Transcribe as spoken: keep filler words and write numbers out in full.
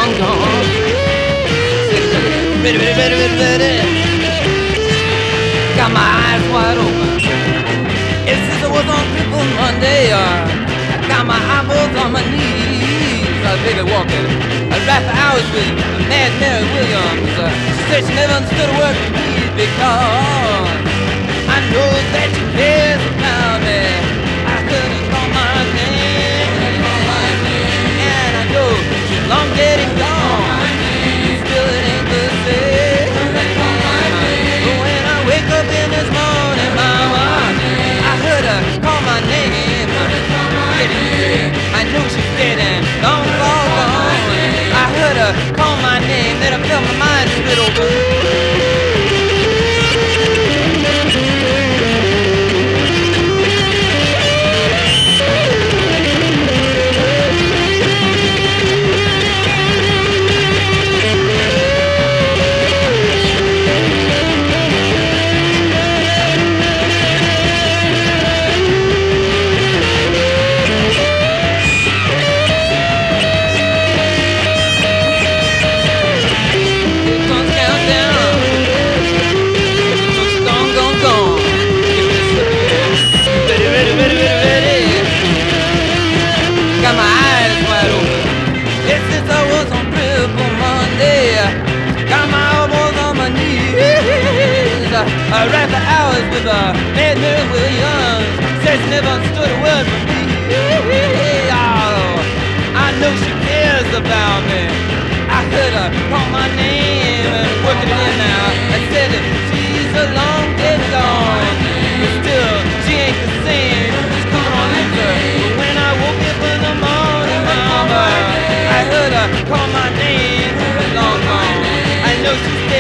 gone, gone. Ready, ready, ready, ready, ready. Got my eyes wide open. Ever since I was on Cripple Monday, uh, I got my eyeballs on my knees. I was baby walking. I rap for hours with Mad Mary Williams. Uh, she said she never understood a word from me because I know that she cares about me. I heard her call my name, and I know she's long dead and gone. Still it ain't the same. But when I wake up in this morning, mama, I heard her call my name. I know she's dead and long far gone. I heard her call my name, then I felt my mind split open. I rap for hours with a Mad Mary Williams. Says she never understood a word from me. Oh, I know she cares about me. I heard her call my name and working it in now. I said that she's a long dead gone, but still she ain't the same. She's coming on in her. But when I woke up in the morning, mama, I heard her call my name. Long gone. I know she's dead.